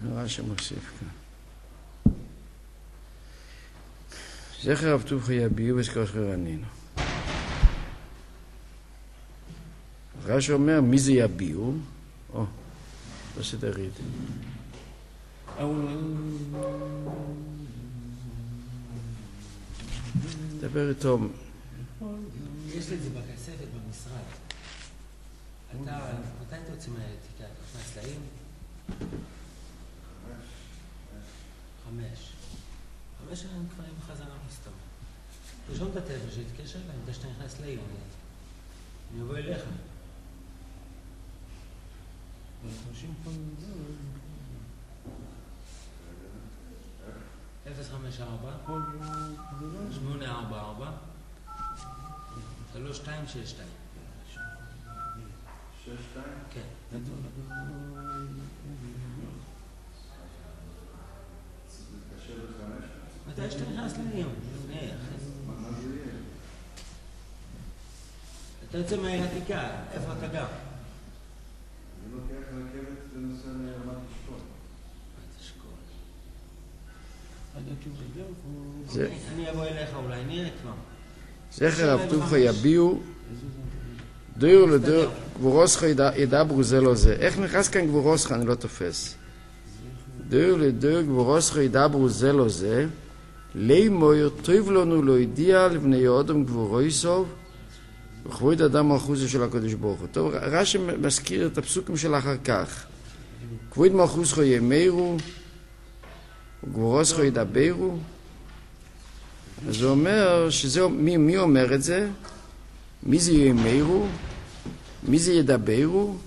רש"י מוסיף כאן. זכר רב טובחו יביעו וזכר רנינו. רש"י אומר, מי זה יביעו? לא שתריד. דבר איתו. יש לי את זה בכספת במשרד. מתי אתה יוצא מהאתיקה? אתה נכנס לעיר? 5 שנים כבר עם חזרה מסתום. תרשום את הטלפון שיתקשר אליי, מתי שאתה נכנס לעיר. אני אבוא אליך. 054 844 3262. 62? כן. מתי שאתה נכנס לעיר? מה זה יהיה? אתה יוצא מהעתיקה, איפה אתה גר? אני לוקח רכבת ונוסע לרמת אשכול. אני אבוא אליך אולי, נראה כבר. זכר רב טובחו יביעו דור לדור גבורוסך ידברו זה לא זה. איך נכנס כאן גבורוסך? אני לא תופס. דור לדור גבורוסך ידברו זה לא זה. לימויר טוב לנו לא ידיע לבני אדם גבורויסוב וכבוד אדם מלכוסו של הקדוש ברוך הוא. טוב, רש"י מזכיר את הפסוקים של אחר כך. כבוד מלכוסך יאמרו וגבורוסך ידברו. אז הוא אומר שזה, מי אומר את זה? מי זה יאמרו? מי זה ידברו?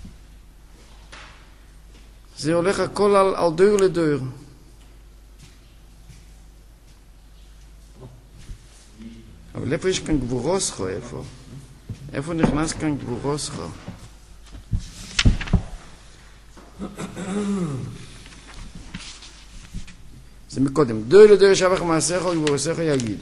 זה הולך הכל על דור לדור. אבל איפה יש כאן גבורוסך? איפה נכנס כאן גבורוסך? זה מקודם. דור לדור שבח מעשיך וגבורוסך יגידו.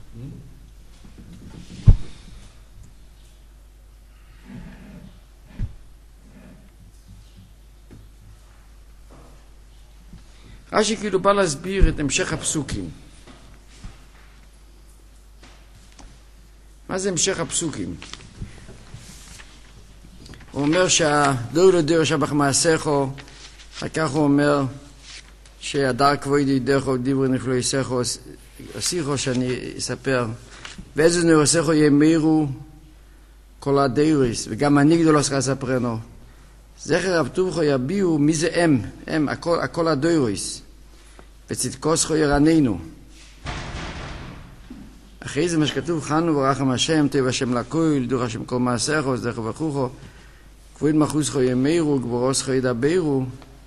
רש"י כאילו בא להסביר את המשך הפסוקים. מה זה המשך הפסוקים? הוא אומר שהדור לדור שבח מעשיכו, אחר כך הוא אומר שהדר כבודי דרכו דיברו נפלו יסכו, השיחו שאני אספר, ואיזה נרוסכו יאמרו כל הדייריס, וגם אני גדול עשרה ספרנו. זכר רב טובחו יביעו מי זה הם, הכל הדייריס, וצדקוסכו ירננו. אחרי זה מה שכתוב, חנו ורחם השם, טוב השם לקוי, דור השם כל מעשיכו, זכר וחוכו, כבוד מחוסכו יאמרו, גבורוסכו ידברו,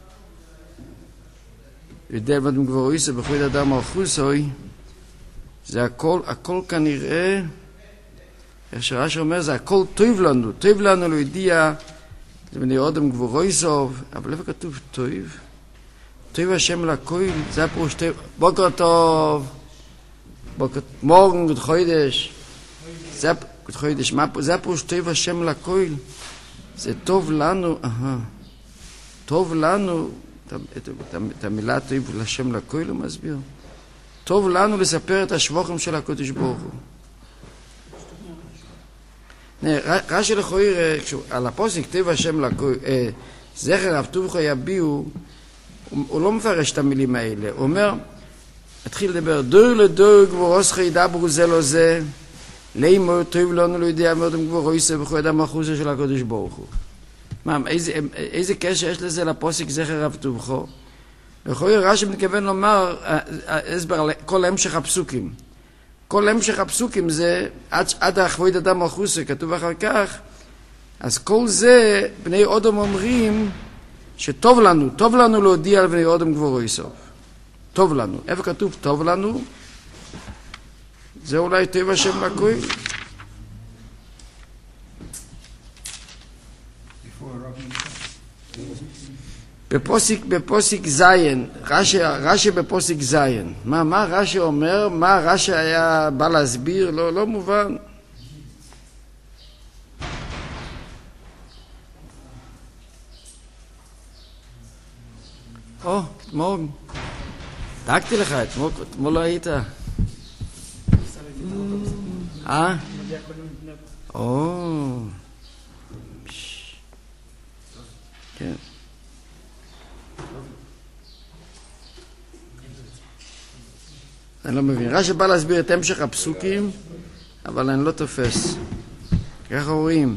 ידל בדם גבורויסו, בכבוד אדם מלכוסוי, זה הכל כנראה, איך שרש"י אומר, זה הכל טוב לנו לא ידיע, זה בני אדם גבורויסו, אבל איפה כתוב טוב? טוב השם לקוי, זה הפירוש טוב, בוקר טוב, מורgen gut חודש, זה הפירוש טוב השם לקוי, זה טוב לנו, טוב לנו, את המילה טוב לשם לקוי הוא מסביר, טוב לנו לספר את השבוחים של הקדוש ברוך הוא. רש"י לכויר, על הפוסק טוב השם לקוי, זכר רב טובחו יביעו, הוא לא מפרש את המילים האלה, הוא אומר, התחיל לדבר, דור לדור גבורוסך ידברו זה לא זה, לימור טוב לנו לא יודע מאודם גבורויסו בכבוד המלכוסו של הקדוש ברוך הוא. מה, איזה קשר יש לזה לפוסק זכר רב טובחו? לכויר רש"י מתכוון לומר, הסבר על כל המשך הפסוקים. כל המשך הפסוקים זה עד הכבוד אדם מלכוסו, כתוב אחר כך, אז כל זה בני אדם אומרים שטוב לנו להודיע לבני אדם גבורויסו. טוב לנו. איפה כתוב טוב לנו? זה אולי טוב השם לקוי. בפוסק זין, רש"י בפוסק זין. מה רש"י אומר? מה רש"י היה בא להסביר? לא מובן. morgen. דאגתי לך, אתמול לא היית. כן. אני לא מבין. רש"י בא להסביר את המשך הפסוקים, אבל אני לא תופס. ככה רואים.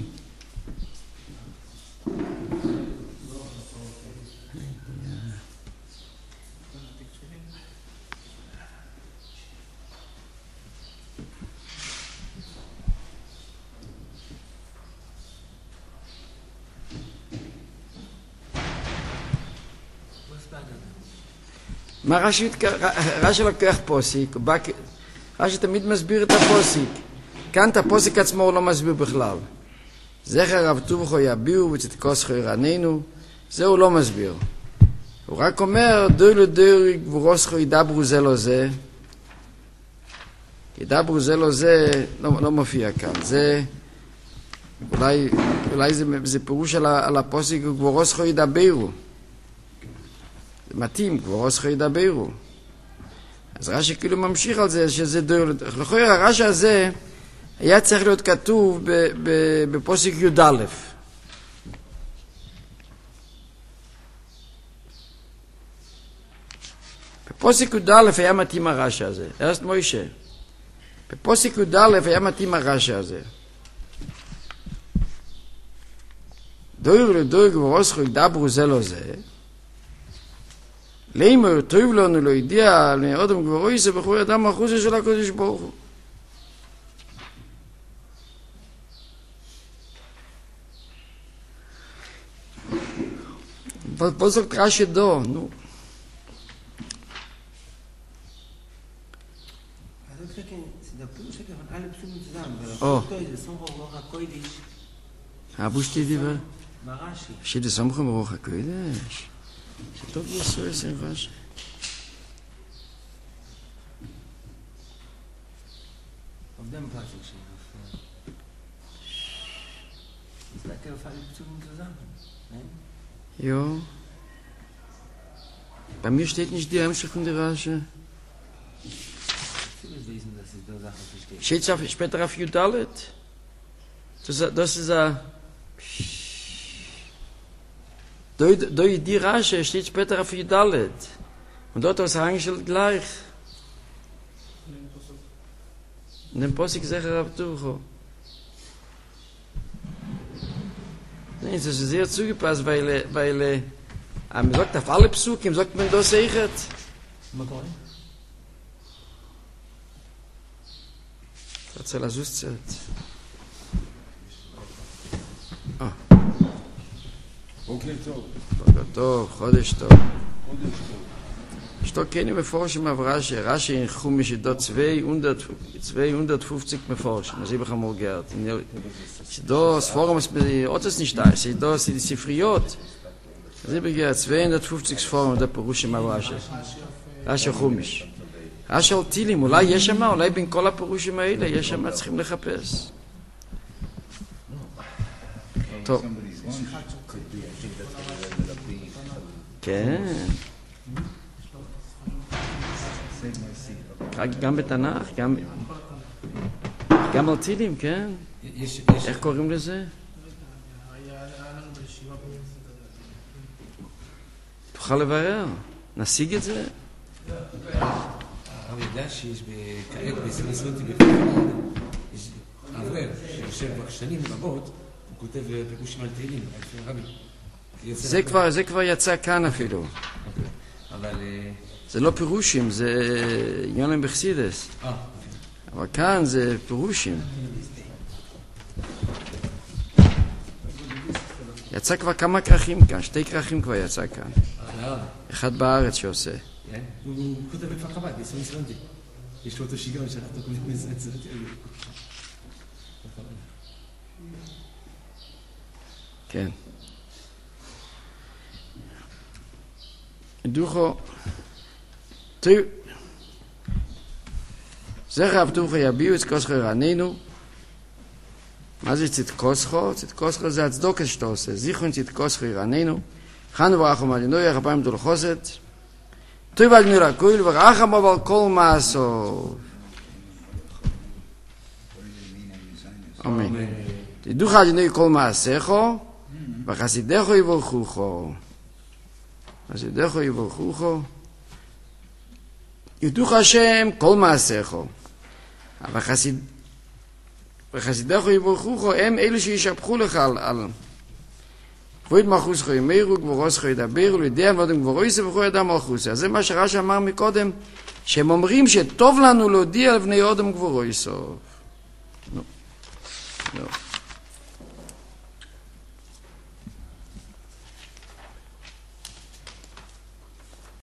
מה רש"י לקח פוסיק, רש"י תמיד מסביר את הפוסיק. כאן את הפוסיק עצמו הוא לא מסביר בכלל. זכר רב טובחו יביאו וצדקוסכו ירעננו, זה הוא לא מסביר. הוא רק אומר דוי לדוי גבורוסכו ידברו זה לא זה. ידברו זה לא זה לא מופיע כאן. זה אולי זה פירוש על הפוסיק גבורוסכו ידברו. זה מתאים, גבורוסכו ידברו. אז רש"י כאילו ממשיך על זה שזה דוי לדוי. לכן הרש"י הזה היה צריך להיות כתוב בפוסיק י"א. בפוסיק י"א היה מתאים הרש"י הזה. ארסט מוישה. בפוסיק י"א היה מתאים הרש"י הזה. דויר לדויר גבורוסכו ידברו זה לא זה. לימור טוב לנו לא ידיע על אדם גבורויסה בחורי אדם החוסה של הקודש ברוך הוא. Was sagt Rashi da? Nu. Also kriegen der Pusche von alle Psumen zusammen. Oh. Das Sommer Rocha Koidisch. Wo steht die? Marashi. Steht das Sommer Rocha Koidisch? Doch was soll es denn Rashi? Auf dem Passage stehen. Das lag ja auf alle Psumen zusammen. Nein? Jo. Bei mir steht nicht die Hemmschicht von der Rashi. Steht es später auf Judalet? Das ist ein... Die Rashi steht später auf Judalet. Und dort ist eingestellt gleich. In dem Posik Zecher Rav Tucho. Nein, das ist sehr zugepasst, weil man sagt auf alle Psukim, sagt man das sicher. Das soll das auszählt. בוקר טוב. בוקר טוב, חודש טוב. Sto kenne me forschen auf Rashi. Rashi in Chumash dort 250 me forschen. Das habe ich einmal gehört. Das Forum ist mir das nicht da. Das sind die Sifriot. Das habe ich gehört. 250 Forum der Perushim auf Rashi. Rashi Chumash. Rashi al Tilim. אולי יש שם, אולי בין כל הפירושים האלה, יש שם צריכים לחפש. טוב. כן. גם בתנ"ך, גם על טילים, כן? איך קוראים לזה? תוכל לברר, נשיג את זה? הרב יודע שיש כעת בסנסותי בפרק, יש אברר שיושב שנים רבות, הוא כותב פירושים על תהילים, זה כבר יצא כאן אפילו. אבל... זה לא פירושים, זה עניונים בחסידס. אבל כאן זה פירושים. יצא כבר כמה כרכים כאן, 2 כרכים כבר יצא כאן. אחד בארץ שעושה. הוא כותב בכפר חב"ד, בסון איסלנדי. יש לו אותו שיגעון שאנחנו קוראים לזה את זה. כן. דוחו זכר רב טובחו יביאו את צדקוסכו ירעננו. מה זה צדקוסכו? צדקוסכו זה הצדוקה שאתה עושה. זיכרון צדקוסכו ירעננו. חנו ברחו מעלינוי, הרפיים דול חוסת. טוב על גמיר הכויל ורחם אבל כל מעשו. אמן. תדעו חג'ני כל מעשיכו וחסידךו יברכוכו. חסידךו יברכוכו. ידעוך השם כל מעשיכו. וחסידךו יברכוכו הם אלו שישפחו לך על כבוד מלכוסכו ימירו, גבורוסכו ידברו, לידיע ועודם גבורויסו וכו ידע מלכוסו. אז זה מה שרש"י אמר מקודם, שהם אומרים שטוב לנו להודיע לבני אודם גבורויסו. נו.